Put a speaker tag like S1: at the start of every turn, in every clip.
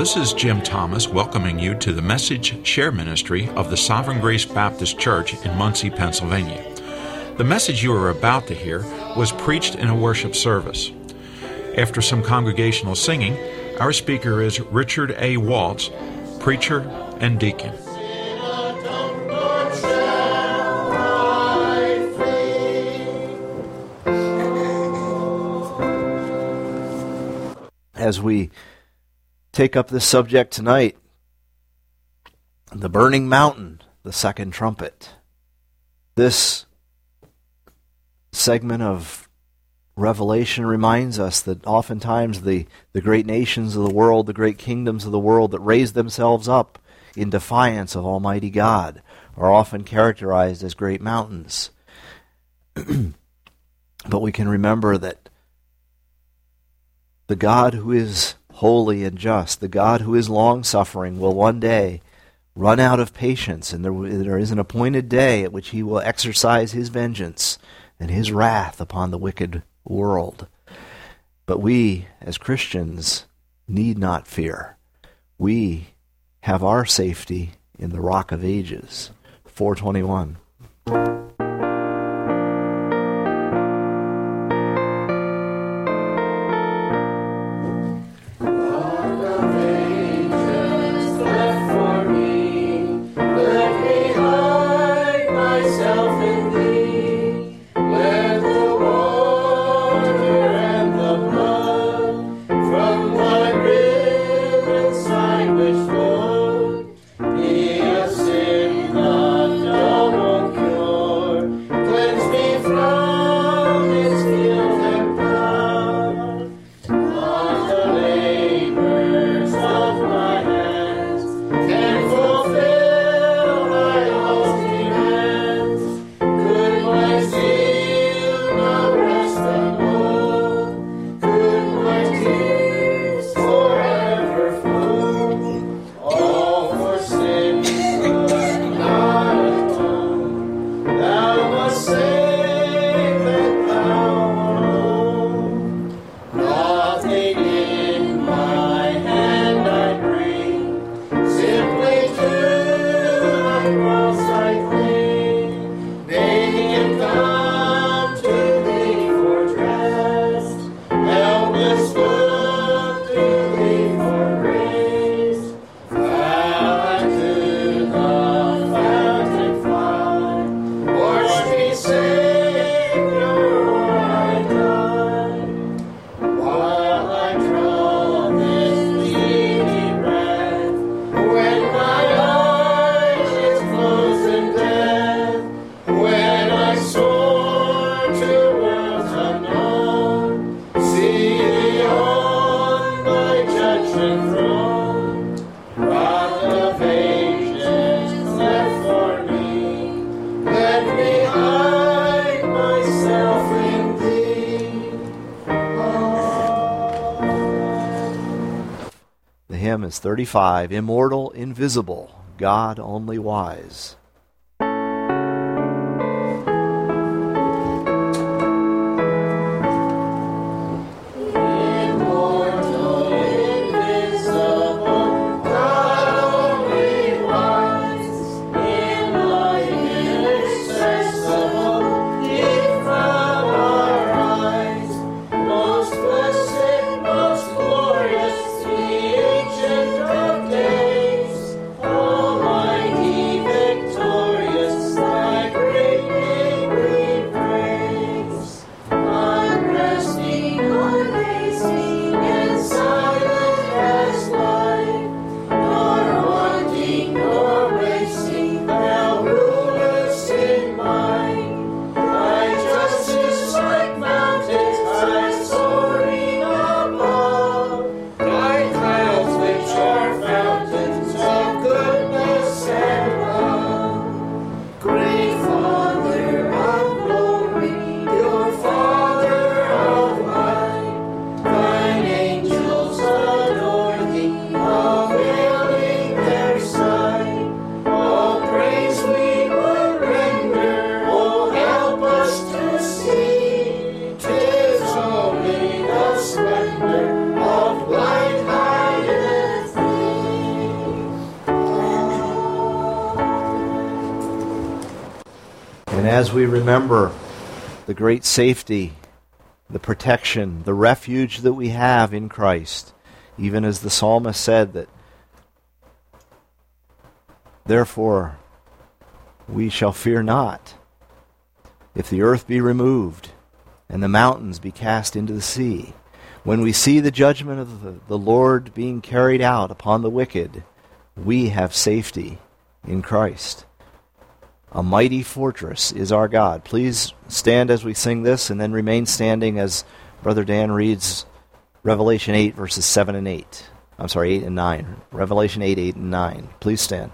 S1: this is Jim Thomas welcoming you to the Message Share Ministry of the Sovereign Grace Baptist Church in Muncie, Pennsylvania. The message you are about to hear was preached in a worship service. After some congregational singing, our speaker is Richard A. Waltz, preacher and deacon.
S2: As we take up this subject tonight, the burning mountain, the second trumpet. This segment of Revelation reminds us that oftentimes the great nations of the world, the great kingdoms of the world that raise themselves up in defiance of Almighty God are often characterized as great mountains. But we can remember that the God who is holy and just, the God who is long-suffering, will one day run out of patience, and there is an appointed day at which he will exercise his vengeance and his wrath upon the wicked world. But we, as Christians, need not fear. We have our safety in the Rock of Ages. 421. Is 35, Immortal, Invisible, God Only Wise.
S3: Victorious,
S2: And as we remember the great safety, the protection, the refuge that we have in Christ, even as the psalmist said that, therefore we shall fear not, if the earth be removed and the mountains be cast into the sea. When we see the judgment of the Lord being carried out upon the wicked, we have safety in Christ. A mighty fortress is our God. Please stand as we sing this, and then remain standing as Brother Dan reads Revelation 8, verses 7 and 8. I'm sorry, 8 and 9. Revelation 8, 8 and 9. Please stand.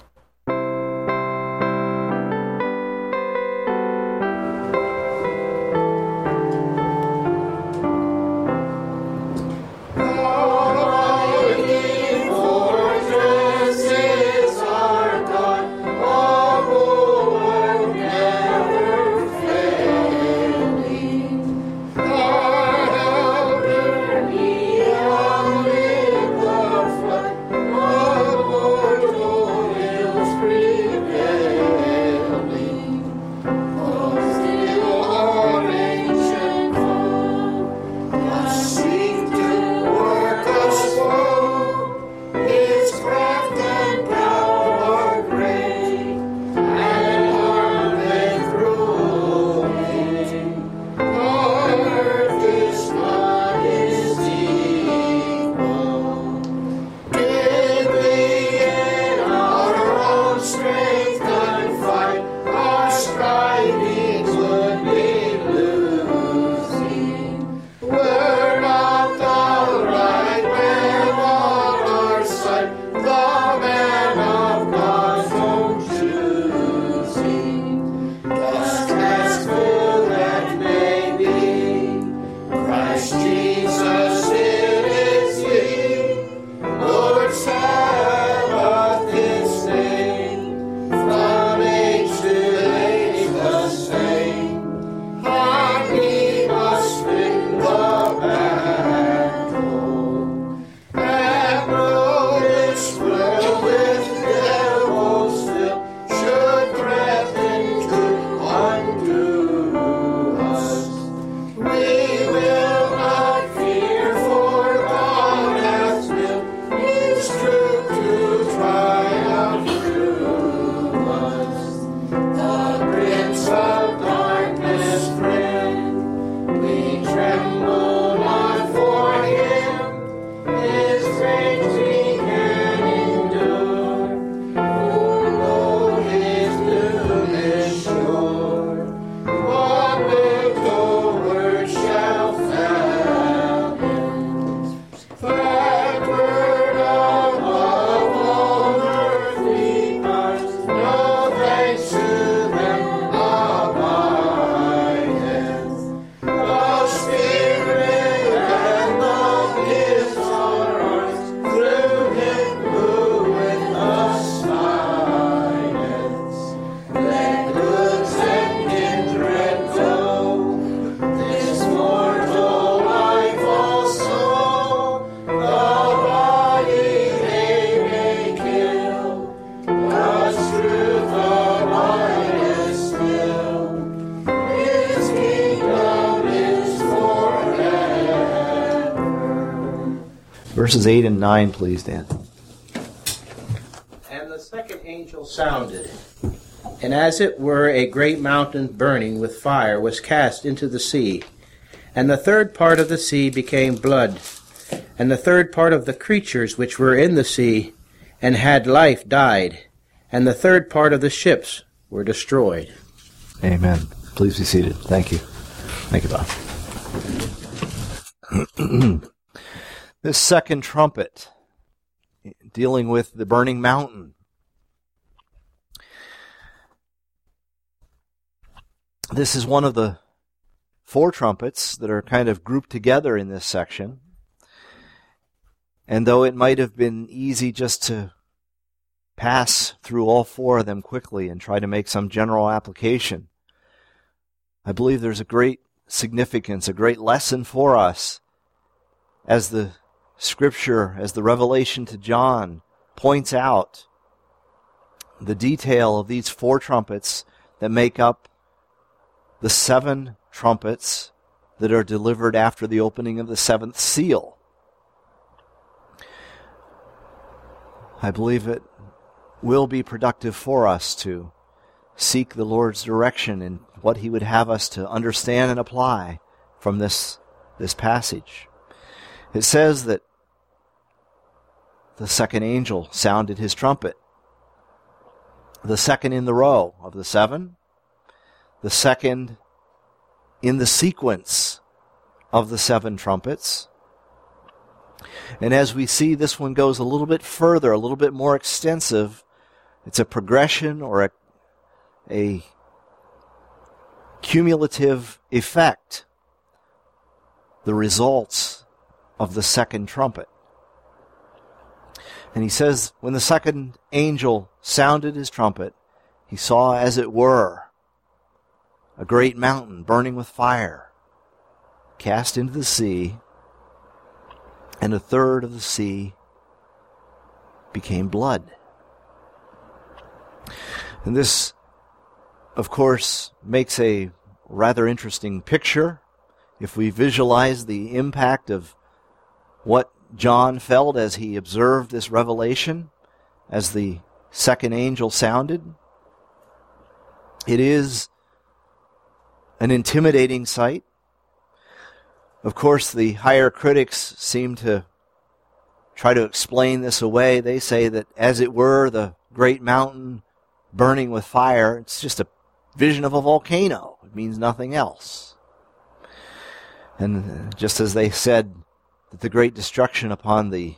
S2: Verses 8 and 9, please, Dan.
S3: And the second angel sounded, and as it were a great mountain burning with fire was cast into the sea. And the third part of the sea became blood, and the third part of the creatures which were in the sea and had life died, and the third part of the ships were destroyed.
S2: Amen. Please be seated. Thank you. Thank you, Bob. This second trumpet, dealing with the burning mountain. This is one of the 4 trumpets that are kind of grouped together in this section. And though it might have been easy just to pass through all 4 of them quickly and try to make some general application, I believe there's a great significance, a great lesson for us as the Scripture, as the revelation to John points out the detail of these 4 trumpets that make up the 7 trumpets that are delivered after the opening of the 7th seal. I believe it will be productive for us to seek the Lord's direction in what He would have us to understand and apply from this passage. It says that the second angel sounded his trumpet, the second in the row of the 7, the second in the sequence of the 7 trumpets. And as we see, this one goes a little bit further, a little bit more extensive. It's a progression or a cumulative effect, the results of the second trumpet. And he says, when the second angel sounded his trumpet, he saw, as it were, a great mountain burning with fire, cast into the sea, and a third of the sea became blood. And this, of course, makes a rather interesting picture if we visualize the impact of what John felt as he observed this revelation, as the second angel sounded. It is an intimidating sight. Of course, the higher critics seem to try to explain this away. They say that, as it were, the great mountain burning with fire, it's just a vision of a volcano. It means nothing else. And just as they said that the great destruction upon the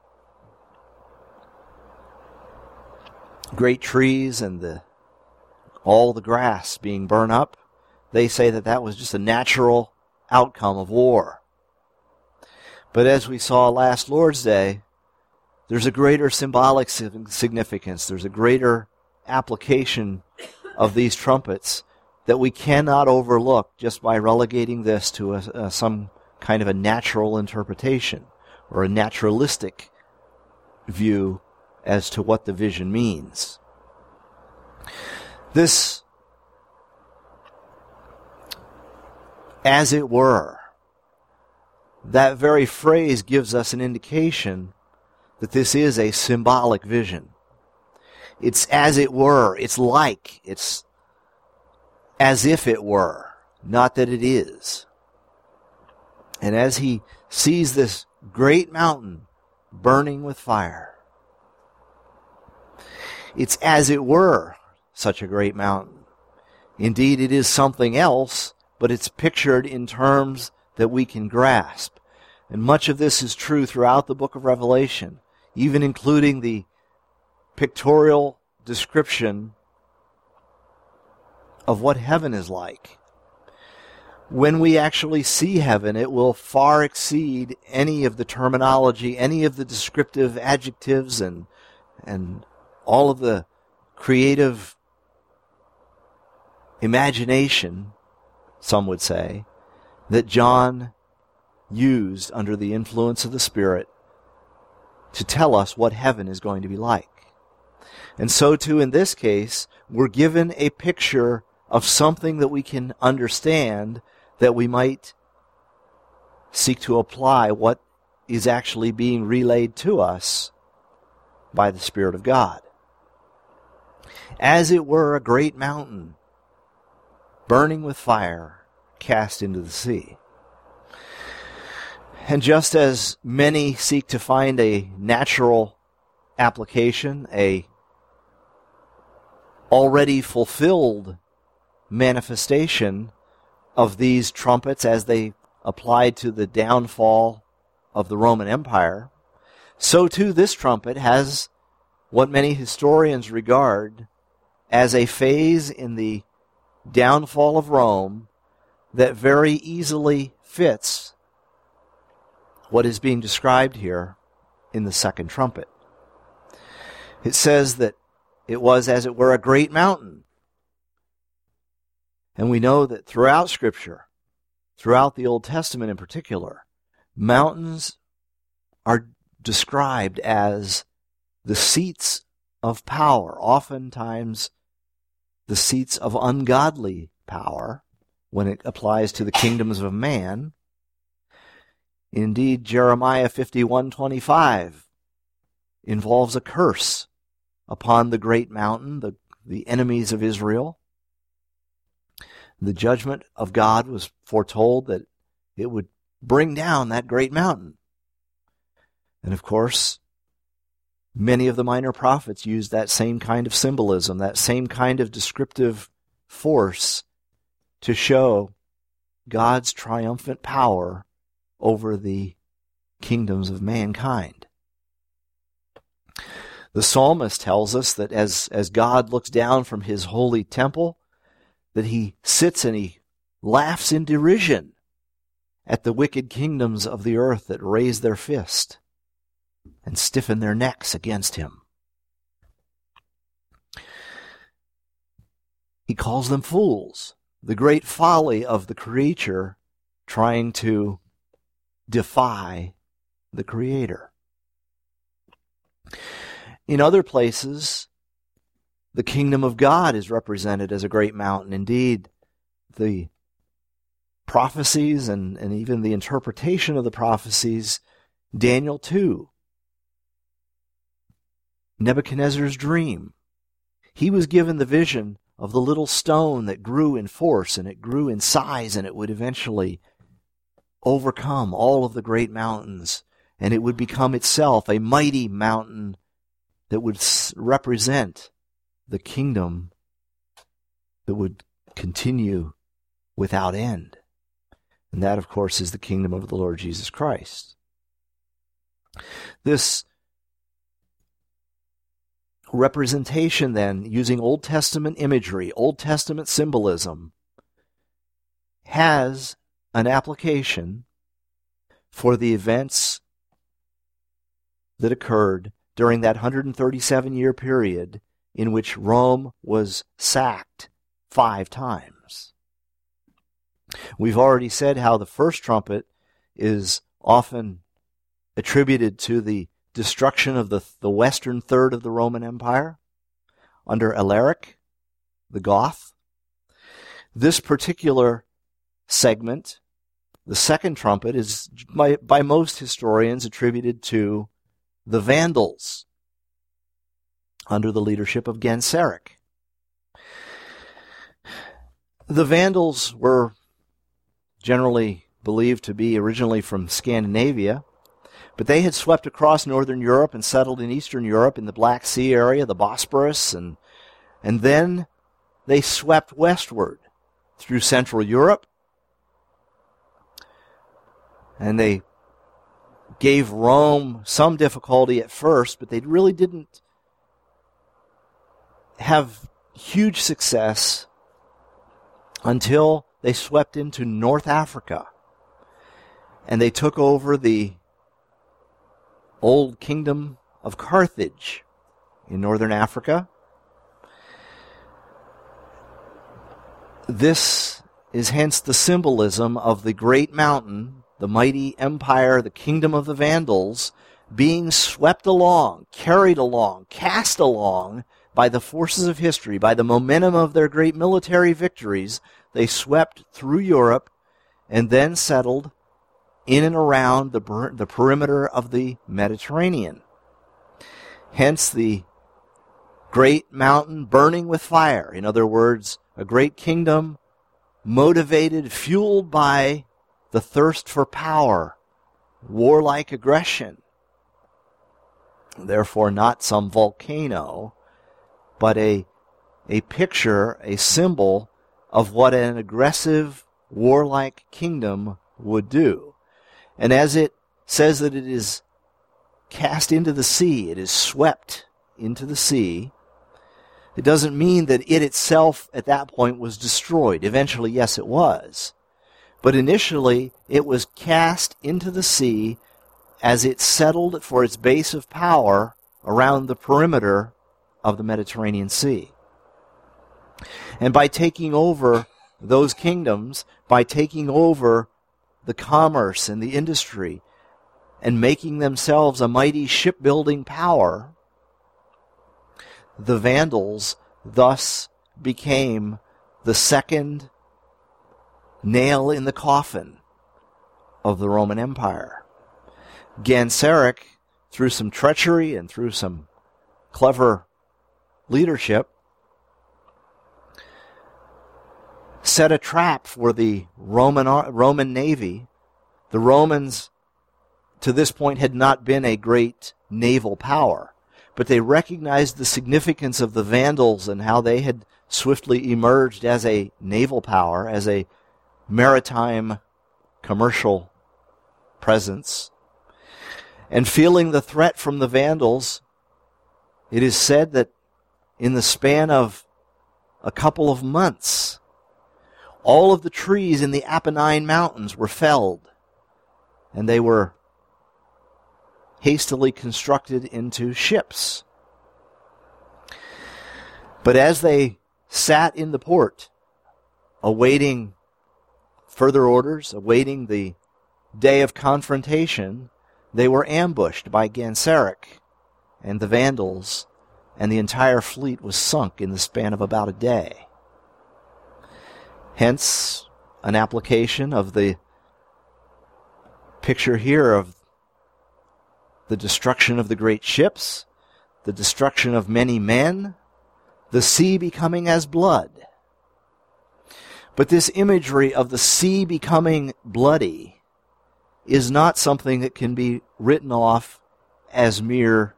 S2: great trees and all the grass being burned up, they say that that was just a natural outcome of war. But as we saw last Lord's Day, there's a greater symbolic significance. There's a greater application of these trumpets that we cannot overlook just by relegating this to some kind of a natural interpretation or a naturalistic view as to what the vision means. This, as it were, that very phrase gives us an indication that this is a symbolic vision. It's as it were, it's like, it's as if it were, not that it is. And as he sees this great mountain burning with fire, it's as it were such a great mountain. Indeed, it is something else, but it's pictured in terms that we can grasp. And much of this is true throughout the book of Revelation, even including the pictorial description of what heaven is like. When we actually see heaven, it will far exceed any of the terminology, any of the descriptive adjectives, and all of the creative imagination, some would say, that John used under the influence of the Spirit to tell us what heaven is going to be like. And so too in this case, we're given a picture of something that we can understand, that we might seek to apply what is actually being relayed to us by the Spirit of God. As it were a great mountain burning with fire cast into the sea. And just as many seek to find a natural application, a already fulfilled manifestation of these trumpets as they applied to the downfall of the Roman Empire, so too this trumpet has what many historians regard as a phase in the downfall of Rome that very easily fits what is being described here in the second trumpet. It says that it was, as it were, a great mountain. And we know that throughout Scripture, throughout the Old Testament in particular, mountains are described as the seats of power, oftentimes the seats of ungodly power, when it applies to the kingdoms of man. Indeed, Jeremiah 51:25 involves a curse upon the great mountain, the enemies of Israel. The judgment of God was foretold that it would bring down that great mountain. And of course, many of the minor prophets used that same kind of symbolism, that same kind of descriptive force to show God's triumphant power over the kingdoms of mankind. The psalmist tells us that as God looks down from his holy temple, that he sits and he laughs in derision at the wicked kingdoms of the earth that raise their fist and stiffen their necks against him. He calls them fools, the great folly of the creature trying to defy the Creator. In other places, the kingdom of God is represented as a great mountain. Indeed, the prophecies and even the interpretation of the prophecies, Daniel 2, Nebuchadnezzar's dream. He was given the vision of the little stone that grew in force and it grew in size and it would eventually overcome all of the great mountains and it would become itself a mighty mountain that would represent the kingdom that would continue without end. And that, of course, is the kingdom of the Lord Jesus Christ. This representation, then, using Old Testament imagery, Old Testament symbolism, has an application for the events that occurred during that 137-year period in which Rome was sacked 5 times. We've already said how the first trumpet is often attributed to the destruction of the western third of the Roman Empire under Alaric, the Goth. This particular segment, the second trumpet, is by most historians attributed to the Vandals under the leadership of Genseric. The Vandals were generally believed to be originally from Scandinavia, but they had swept across northern Europe and settled in eastern Europe in the Black Sea area, the Bosporus, and then they swept westward through Central Europe, and they gave Rome some difficulty at first, but they really didn't have huge success until they swept into North Africa and they took over the old kingdom of Carthage in northern Africa. This is hence the symbolism of the great mountain, the mighty empire, the kingdom of the Vandals, being swept along, carried along, cast along by the forces of history, by the momentum of their great military victories. They swept through Europe and then settled in and around the perimeter of the Mediterranean. Hence the great mountain burning with fire. In other words, a great kingdom motivated, fueled by the thirst for power, warlike aggression. Therefore, not some volcano, but a picture, a symbol of what an aggressive, warlike kingdom would do. And as it says that it is cast into the sea, it is swept into the sea, it doesn't mean that it itself at that point was destroyed. Eventually, yes, it was. But initially, it was cast into the sea as it settled for its base of power around the perimeter of the Mediterranean Sea. And by taking over those kingdoms, by taking over the commerce and the industry, and making themselves a mighty shipbuilding power, the Vandals thus became the second nail in the coffin of the Roman Empire. Genseric, through some treachery and through some clever leadership, set a trap for the Roman navy. The Romans, to this point, had not been a great naval power, but they recognized the significance of the Vandals and how they had swiftly emerged as a naval power, as a maritime commercial presence. And feeling the threat from the Vandals, it is said that in the span of a couple of months, all of the trees in the Apennine Mountains were felled, and they were hastily constructed into ships. But as they sat in the port, awaiting further orders, awaiting the day of confrontation, they were ambushed by Genseric and the Vandals, and the entire fleet was sunk in the span of about a day. Hence, an application of the picture here of the destruction of the great ships, the destruction of many men, the sea becoming as blood. But this imagery of the sea becoming bloody is not something that can be written off as mere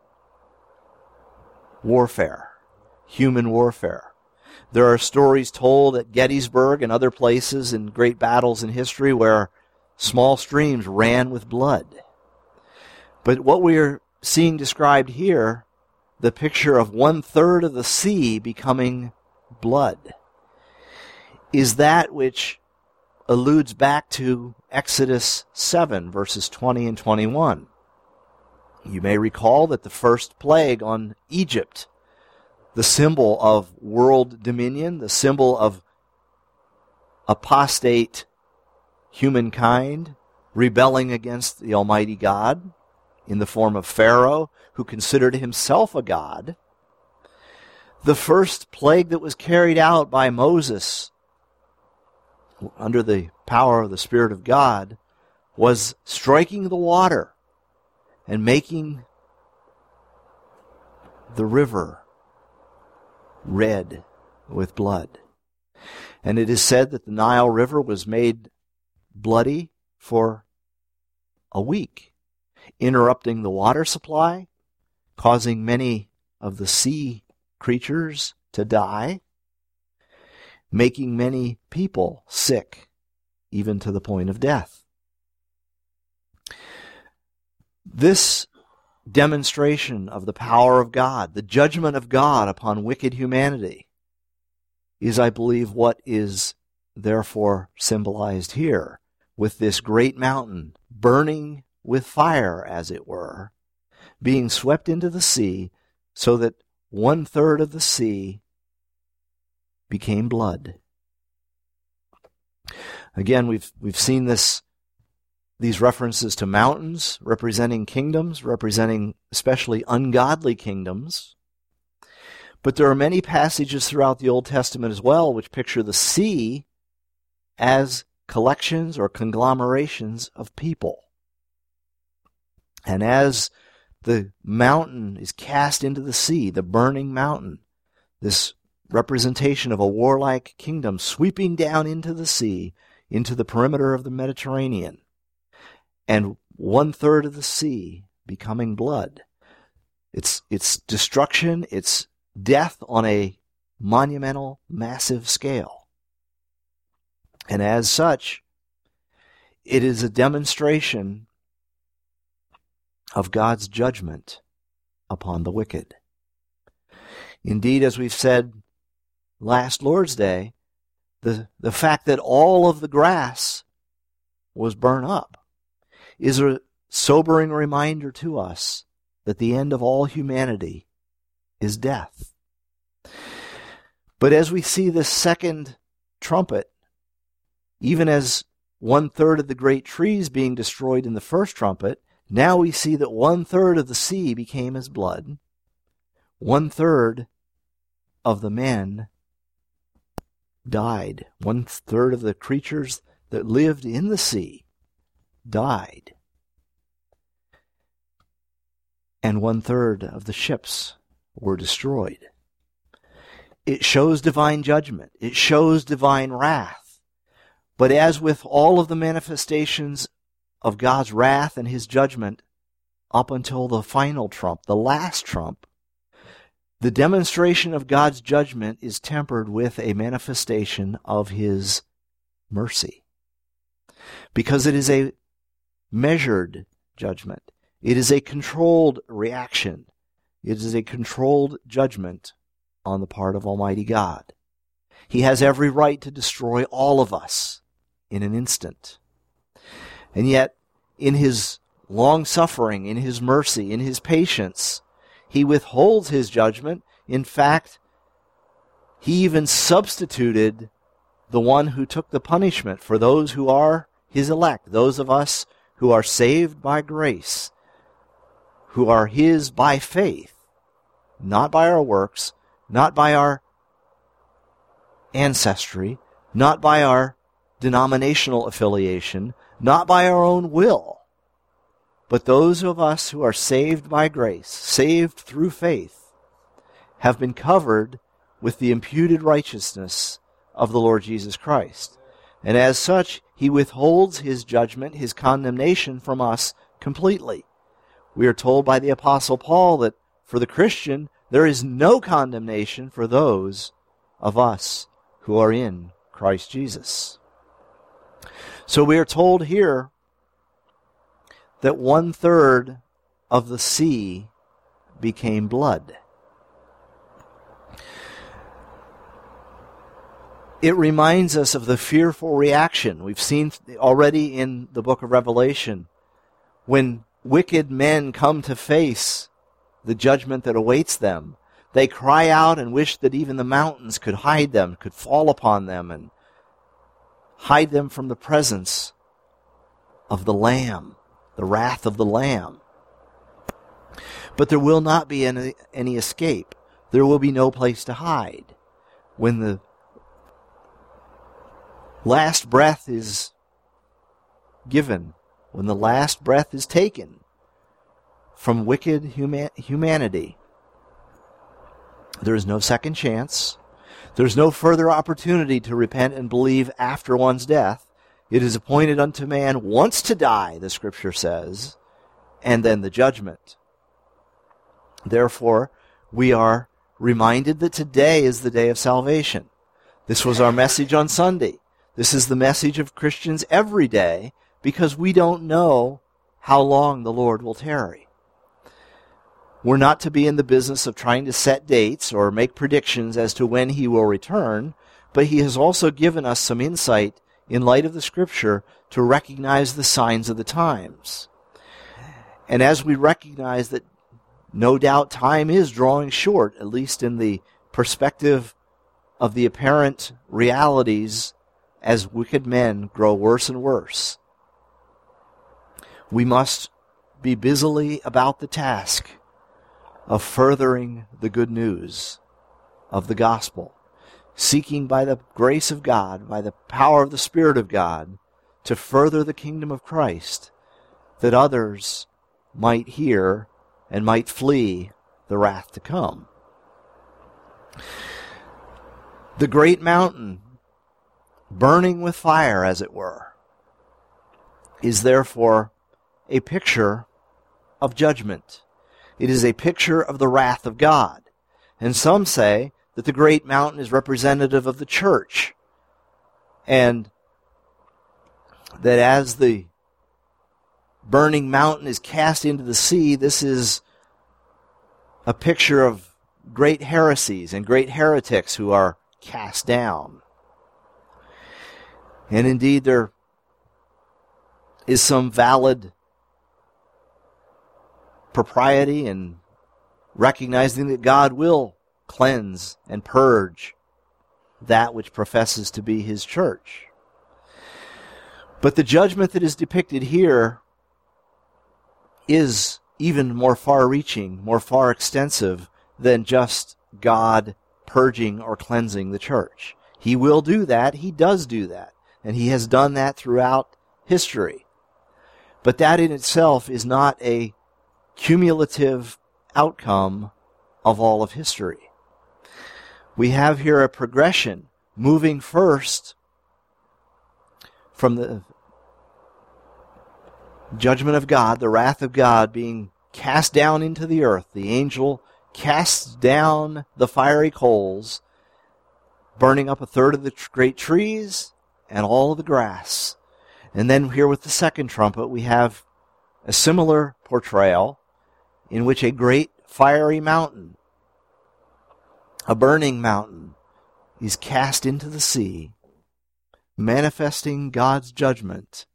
S2: warfare, human warfare. There are stories told at Gettysburg and other places in great battles in history where small streams ran with blood. But what we are seeing described here, the picture of 1/3 of the sea becoming blood, is that which alludes back to Exodus 7, verses 20 and 21. You may recall that the first plague on Egypt, the symbol of world dominion, the symbol of apostate humankind rebelling against the Almighty God in the form of Pharaoh, who considered himself a god. The first plague that was carried out by Moses under the power of the Spirit of God was striking the water and making the river red with blood. And it is said that the Nile River was made bloody for a week, interrupting the water supply, causing many of the sea creatures to die, making many people sick, even to the point of death. This demonstration of the power of God, the judgment of God upon wicked humanity, is, I believe, what is therefore symbolized here, with this great mountain burning with fire, as it were, being swept into the sea, so that 1/3 of the sea became blood. Again, we've seen these references to mountains representing kingdoms, representing especially ungodly kingdoms. But there are many passages throughout the Old Testament as well which picture the sea as collections or conglomerations of people. And as the mountain is cast into the sea, the burning mountain, this representation of a warlike kingdom sweeping down into the sea, into the perimeter of the Mediterranean, and 1/3 of the sea becoming blood. It's destruction, it's death on a monumental, massive scale. And as such, it is a demonstration of God's judgment upon the wicked. Indeed, as we've said last Lord's Day, the fact that all of the grass was burned up is a sobering reminder to us that the end of all humanity is death. But as we see this second trumpet, even as 1/3 of the great trees being destroyed in the first trumpet, now we see that 1/3 of the sea became as blood. 1/3 of the men died. 1/3 of the creatures that lived in the sea died. And 1/3 of the ships were destroyed. It shows divine judgment. It shows divine wrath. But as with all of the manifestations of God's wrath and his judgment, up until the final trump, the last trump, the demonstration of God's judgment is tempered with a manifestation of his mercy. Because it is a measured judgment. It is a controlled reaction. It is a controlled judgment on the part of Almighty God. He has every right to destroy all of us in an instant. And yet, in his long-suffering, in his mercy, in his patience, he withholds his judgment. In fact, he even substituted the one who took the punishment for those who are his elect, those of us who are saved by grace, who are his by faith, not by our works, not by our ancestry, not by our denominational affiliation, not by our own will, but those of us who are saved by grace, saved through faith, have been covered with the imputed righteousness of the Lord Jesus Christ. And as such, he withholds his judgment, his condemnation from us completely. We are told by the Apostle Paul that for the Christian, there is no condemnation for those of us who are in Christ Jesus. So we are told here that 1/3 of the sea became blood. It reminds us of the fearful reaction we've seen already in the book of Revelation when wicked men come to face the judgment that awaits them. They cry out and wish that even the mountains could hide them, could fall upon them and hide them from the presence of the Lamb, the wrath of the Lamb. But there will not be any escape. There will be no place to hide. When the last breath is given, when the last breath is taken from wicked humanity, there is no second chance. There's no further opportunity to repent and believe after one's death. It is appointed unto man once to die, the Scripture says, and then the judgment. Therefore, we are reminded that today is the day of salvation. This was our message on Sunday. This is the message of Christians every day, because we don't know how long the Lord will tarry. We're not to be in the business of trying to set dates or make predictions as to when he will return, but he has also given us some insight in light of the Scripture to recognize the signs of the times. And as we recognize that no doubt time is drawing short, at least in the perspective of the apparent realities as wicked men grow worse and worse, we must be busily about the task of furthering the good news of the gospel, seeking by the grace of God, by the power of the Spirit of God, to further the kingdom of Christ, that others might hear and might flee the wrath to come. The great mountain, burning with fire, as it were, is therefore a picture of judgment. It is a picture of the wrath of God. And some say that the great mountain is representative of the church, and that as the burning mountain is cast into the sea, this is a picture of great heresies and great heretics who are cast down. And indeed, there is some valid propriety in recognizing that God will cleanse and purge that which professes to be his church. But the judgment that is depicted here is even more far-reaching, more far extensive than just God purging or cleansing the church. He will do that. He does do that. And he has done that throughout history. But that in itself is not a cumulative outcome of all of history. We have here a progression, moving first from the judgment of God, the wrath of God being cast down into the earth. The angel casts down the fiery coals, burning up a third of the great trees and all of the grass. And then here with the second trumpet, we have a similar portrayal in which a great fiery mountain, a burning mountain, is cast into the sea, manifesting God's judgment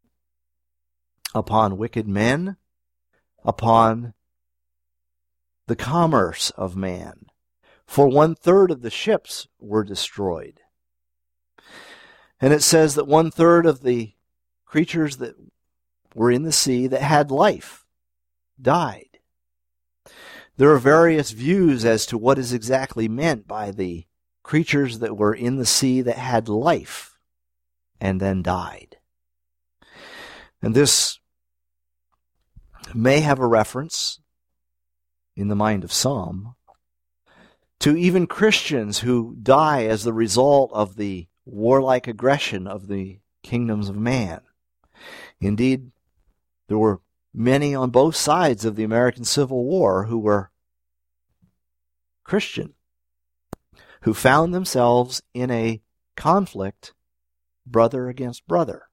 S2: upon wicked men, upon the commerce of man. For 1/3 of the ships were destroyed. And it says that 1/3 of the creatures that were in the sea that had life died. There are various views as to what is exactly meant by the creatures that were in the sea that had life and then died. And this may have a reference, in the mind of some, to even Christians who die as the result of the warlike aggression of the kingdoms of man. Indeed, there were many on both sides of the American Civil War who were Christian, who found themselves in a conflict, brother against brother.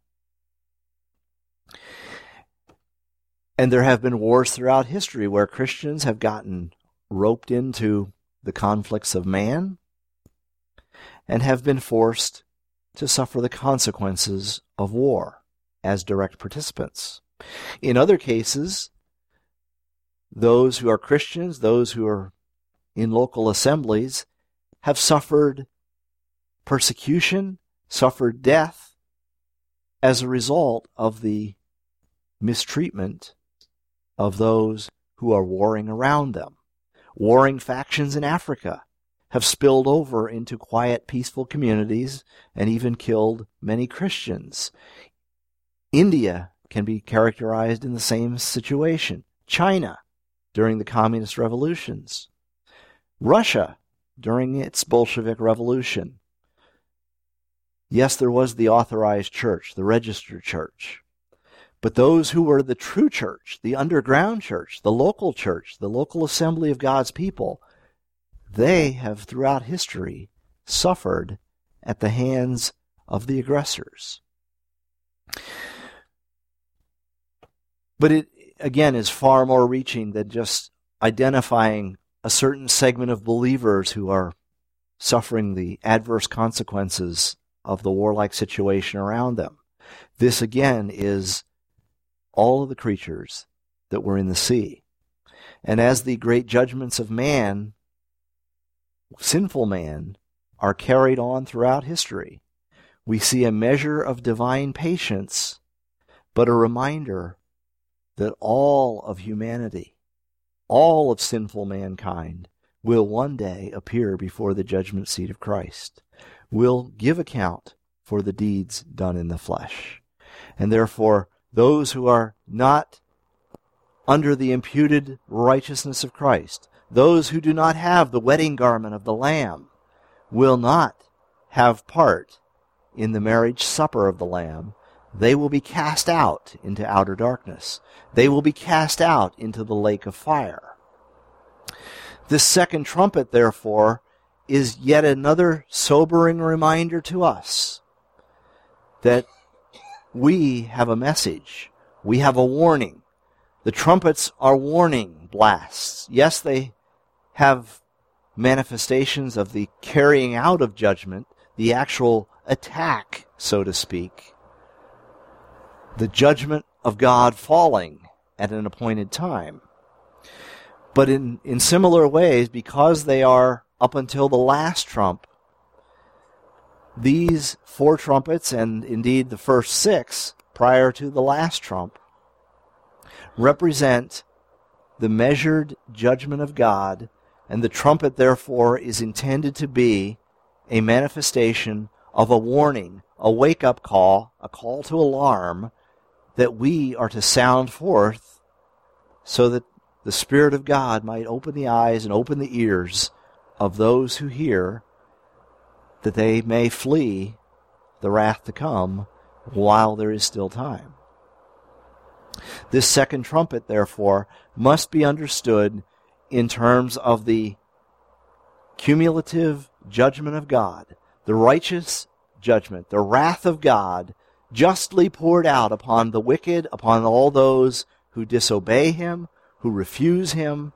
S2: And there have been wars throughout history where Christians have gotten roped into the conflicts of man and have been forced to suffer the consequences of war as direct participants. In other cases, those who are Christians, those who are in local assemblies, have suffered persecution, suffered death as a result of the mistreatment of those who are warring around them. Warring factions in Africa have spilled over into quiet, peaceful communities and even killed many Christians. India can be characterized in the same situation. China during the communist revolutions. Russia during its Bolshevik revolution. Yes, there was the authorized church, the registered church. But those who were the true church, the underground church, the local assembly of God's people, they have throughout history suffered at the hands of the aggressors. But it, again, is far more reaching than just identifying a certain segment of believers who are suffering the adverse consequences of the warlike situation around them. This, again, is all of the creatures that were in the sea. And as the great judgments of man, sinful man, are carried on throughout history, we see a measure of divine patience, but a reminder that all of humanity, all of sinful mankind, will one day appear before the judgment seat of Christ, will give account for the deeds done in the flesh. And therefore, those who are not under the imputed righteousness of Christ, those who do not have the wedding garment of the Lamb, will not have part in the marriage supper of the Lamb. They will be cast out into outer darkness. They will be cast out into the lake of fire. This second trumpet, therefore, is yet another sobering reminder to us that we have a message. We have a warning. The trumpets are warning blasts. Yes, they have manifestations of the carrying out of judgment, the actual attack, so to speak, the judgment of God falling at an appointed time. But in similar ways, because they are up until the last trump, these 4 trumpets, and indeed the first 6 prior to the last trump, represent the measured judgment of God, and the trumpet, therefore, is intended to be a manifestation of a warning, a wake-up call, a call to alarm that we are to sound forth so that the Spirit of God might open the eyes and open the ears of those who hear, that they may flee the wrath to come while there is still time. This second trumpet, therefore, must be understood in terms of the cumulative judgment of God, the righteous judgment, the wrath of God justly poured out upon the wicked, upon all those who disobey Him, who refuse Him,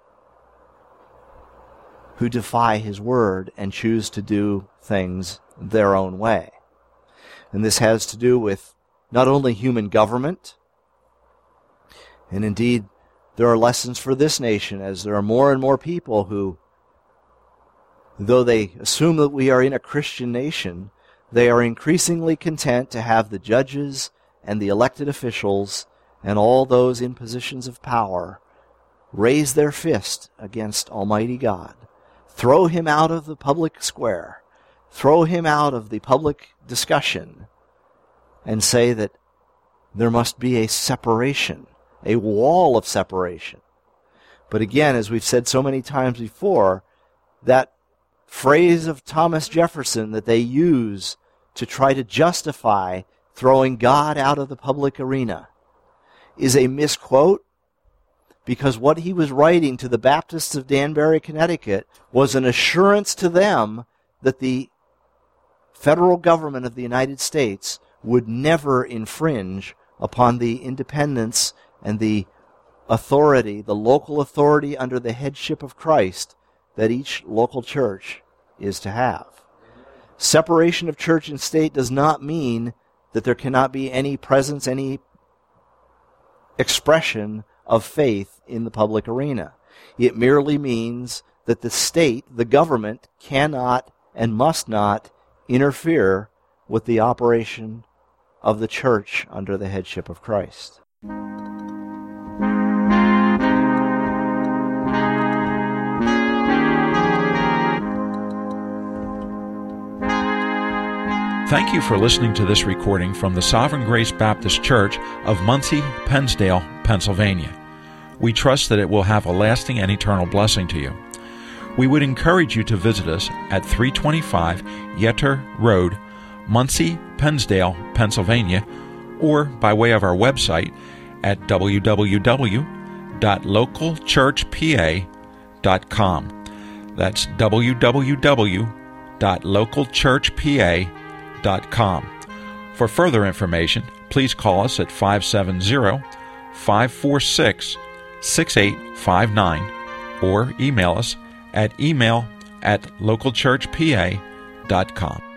S2: who defy His word and choose to do things their own way. And this has to do with not only human government, and indeed there are lessons for this nation as there are more and more people who, though they assume that we are in a Christian nation, they are increasingly content to have the judges and the elected officials and all those in positions of power raise their fist against Almighty God, throw Him out of the public square, throw Him out of the public discussion, and say that there must be a separation, a wall of separation. But again, as we've said so many times before, that phrase of Thomas Jefferson that they use to try to justify throwing God out of the public arena is a misquote, because what he was writing to the Baptists of Danbury, Connecticut was an assurance to them that the federal government of the United States would never infringe upon the independence and the authority, the local authority under the headship of Christ that each local church is to have. Separation of church and state does not mean that there cannot be any presence, any expression of faith in the public arena. It merely means that the state, the government, cannot and must not interfere with the operation of the church under the headship of Christ.
S1: Thank you for listening to this recording from the Sovereign Grace Baptist Church of Muncie, Pennsdale, Pennsylvania. We trust that it will have a lasting and eternal blessing to you. We would encourage you to visit us at 325 Yetter Road, Muncie, Pennsdale, Pennsylvania, or by way of our website at www.localchurchpa.com. That's www.localchurchpa.com. For further information, please call us at 570-546-6859 or email us at email@localchurchpa.com.